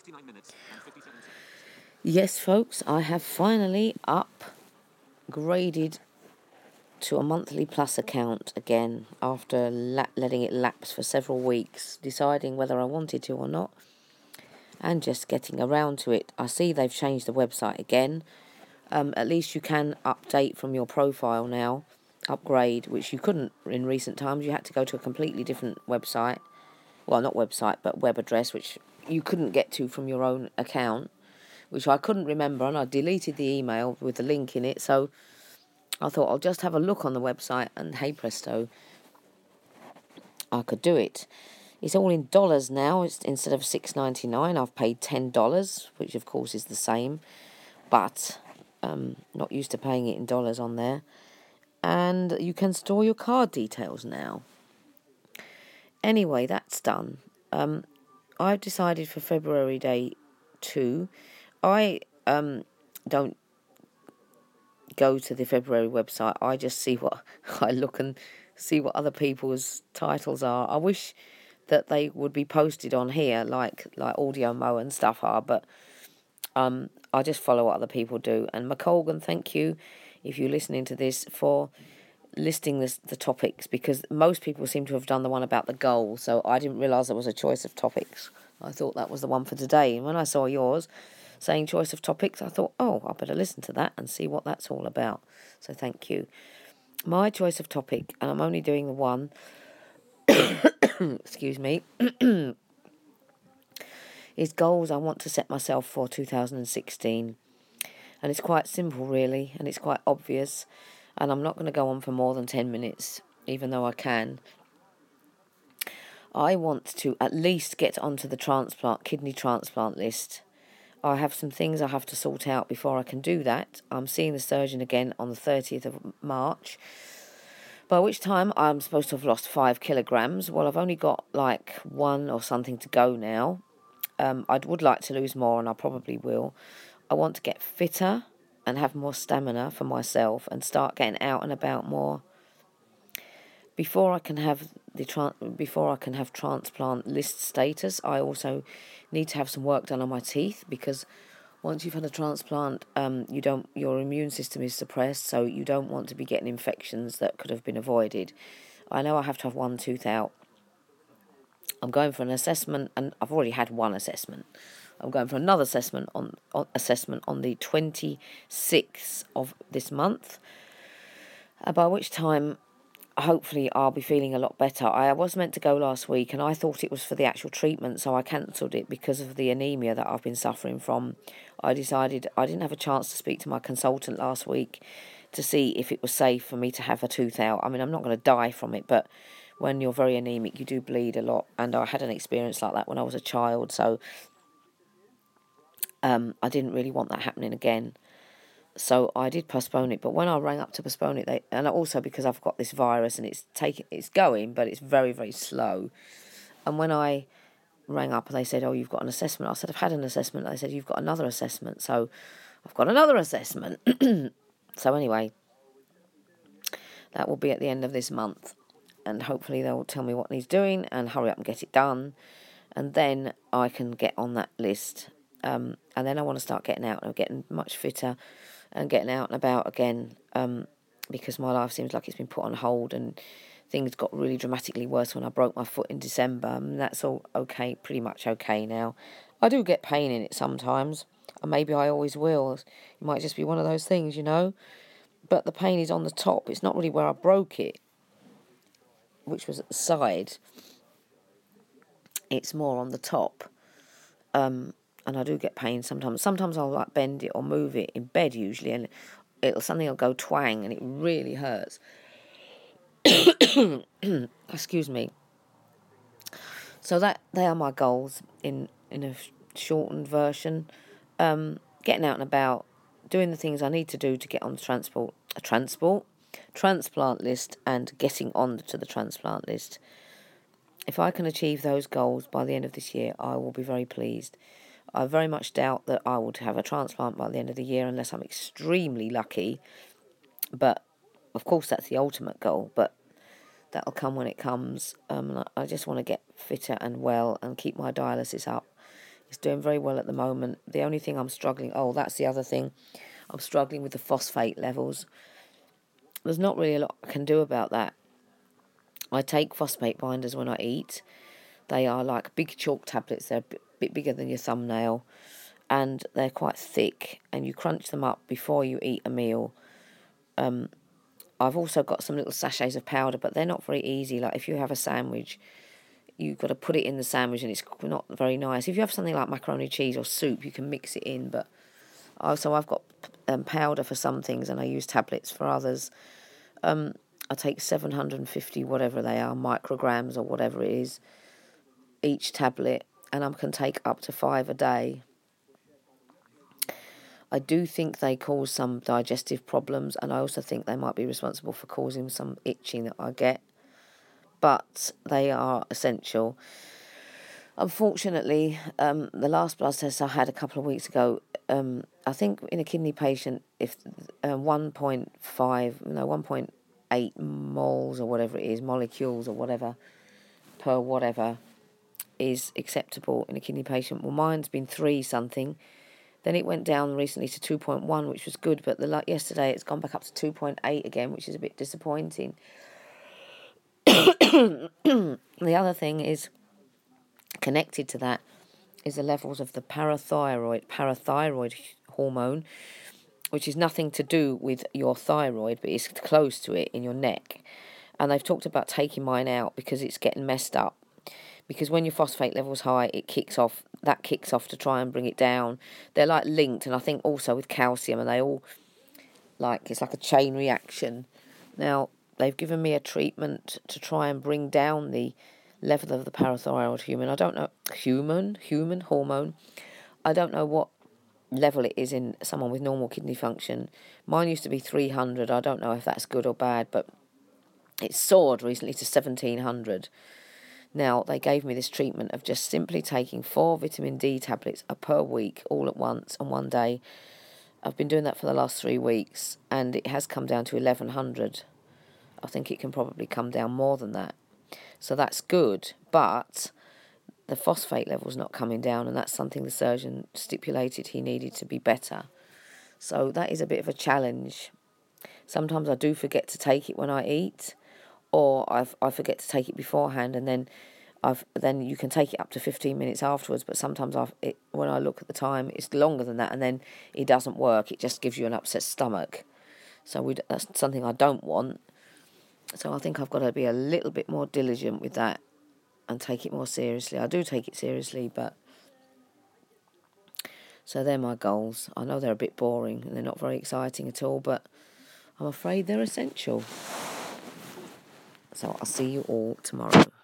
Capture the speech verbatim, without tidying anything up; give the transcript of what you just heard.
Yes, folks, I have finally upgraded to a monthly plus account again after la- letting it lapse for several weeks, deciding whether I wanted to or not, and just getting around to it. I see they've changed the website again. Um, at least you can update from your profile now, upgrade, which you couldn't in recent times. You had to go to a completely different website. Well, not website, but web address, which you couldn't get to from your own account, which I couldn't remember, and I deleted the email with the link in it, so I thought I'll just have a look on the website, and hey presto, I could do it. It's all in dollars now. It's, instead of six ninety-nine, I've paid ten dollars, which of course is the same, but um, not used to paying it in dollars on there. And you can store your card details now. Anyway, that's done. Um, I've decided for February day two, I um, don't go to the February website. I just see what I look and see what other people's titles are. I wish that they would be posted on here like like Audio Mo and stuff are, but um, I just follow what other people do. And McColgan, thank you, if you're listening to this, for listing this, the topics, because most people seem to have done the one about the goal, so I didn't realise there was a choice of topics. I thought that was the one for today, and when I saw yours saying choice of topics, I thought, oh, I better listen to that and see what that's all about. So thank you. My choice of topic, and I'm only doing the one, excuse me, is goals I want to set myself for two thousand sixteen. And it's quite simple, really, and it's quite obvious, and I'm not going to go on for more than ten minutes, even though I can. I want to at least get onto the transplant, kidney transplant list. I have some things I have to sort out before I can do that. I'm seeing the surgeon again on the thirtieth of March, by which time I'm supposed to have lost five kilograms. Well, I've only got like one or something to go now. Um, I would like to lose more, and I probably will. I want to get fitter and have more stamina for myself and start getting out and about more. Before I can have the tra- before I can have transplant list status, I also need to have some work done on my teeth, because once you've had a transplant, um, you don't your immune system is suppressed, so you don't want to be getting infections that could have been avoided. I know I have to have one tooth out. I'm going for an assessment, and I've already had one assessment. I'm going for another assessment on, on assessment on the twenty-sixth of this month, uh, by which time hopefully I'll be feeling a lot better. I was meant to go last week, and I thought it was for the actual treatment, so I cancelled it because of the anemia that I've been suffering from. I decided I didn't have a chance to speak to my consultant last week to see if it was safe for me to have a tooth out. I mean, I'm not going to die from it, but when you're very anemic, you do bleed a lot, and I had an experience like that when I was a child, so um, I didn't really want that happening again. So I did postpone it, but when I rang up to postpone it, they, and also because I've got this virus and it's taking, it's going, but it's very, very slow. And when I rang up, they said, "Oh, you've got an assessment." I said, "I've had an assessment." They said, "You've got another assessment." So I've got another assessment. So anyway, that will be at the end of this month, and hopefully they'll tell me what needs doing and hurry up and get it done, and then I can get on that list. Um, and then I want to start getting out and getting much fitter and getting out and about again, um, because my life seems like it's been put on hold, and things got really dramatically worse when I broke my foot in December, and that's all okay, pretty much okay now. I do get pain in it sometimes, and maybe I always will. It might just be one of those things, you know, but the pain is on the top. It's not really where I broke it, which was at the side. It's more on the top. Um, and I do get pain sometimes. Sometimes I'll like bend it or move it in bed usually, and it'll something will go twang, and it really hurts. Excuse me. So that they are my goals in in a shortened version. Um, getting out and about, doing the things I need to do to get on the transport, a transport, transplant list, and getting on to the transplant list. If I can achieve those goals by the end of this year, I will be very pleased. I very much doubt that I would have a transplant by the end of the year unless I'm extremely lucky. But, of course, that's the ultimate goal. But that'll come when it comes. Um, I just want to get fitter and well and keep my dialysis up It's doing very well at the moment. The only thing I'm struggling... Oh, that's the other thing. I'm struggling with the phosphate levels. There's not really a lot I can do about that. I take phosphate binders when I eat. They are like big chalk tablets. They're a bit, bit bigger than your thumbnail. And they're quite thick. And you crunch them up before you eat a meal. Um, I've also got some little sachets of powder, but they're not very easy. Like if you have a sandwich, you've got to put it in the sandwich and it's not very nice. If you have something like macaroni cheese or soup, you can mix it in. But also I've got um, powder for some things and I use tablets for others. Um, I take seven hundred fifty, whatever they are, micrograms or whatever it is, each tablet, and I can take up to five a day. I do think they cause some digestive problems, and I also think they might be responsible for causing some itching that I get, but they are essential. Unfortunately, um, the last blood test I had a couple of weeks ago, um, I think in a kidney patient, if uh, one point five, no, one point eight moles or whatever it is, molecules or whatever, per whatever, is acceptable in a kidney patient. Well, mine's been three something. Then it went down recently to two point one, which was good, but the like yesterday it's gone back up to two point eight again, which is a bit disappointing. The other thing is connected to that is the levels of the parathyroid parathyroid hormone, which is nothing to do with your thyroid, but it's close to it in your neck. And they've talked about taking mine out because it's getting messed up. Because when your phosphate level's high, it kicks off, that kicks off to try and bring it down. They're like linked, and I think also with calcium, and they all, like, it's like a chain reaction. Now, they've given me a treatment to try and bring down the level of the parathyroid human. I don't know, human, human hormone. I don't know what level it is in someone with normal kidney function. Mine used to be three hundred. I don't know if that's good or bad, but it soared recently to seventeen hundred. Now, they gave me this treatment of just simply taking four vitamin D tablets per week, all at once, on one day. I've been doing that for the last three weeks, and it has come down to eleven hundred. I think it can probably come down more than that. So that's good, but the phosphate level's not coming down, and that's something the surgeon stipulated he needed to be better. So that is a bit of a challenge. Sometimes I do forget to take it when I eat, or I I forget to take it beforehand, and then I've then you can take it up to fifteen minutes afterwards. But sometimes I've it, when I look at the time, it's longer than that, and then it doesn't work. It just gives you an upset stomach. So we, that's something I don't want. So I think I've got to be a little bit more diligent with that and take it more seriously. I do take it seriously, but so they're my goals. I know they're a bit boring and they're not very exciting at all, but I'm afraid they're essential. So I'll see you all tomorrow.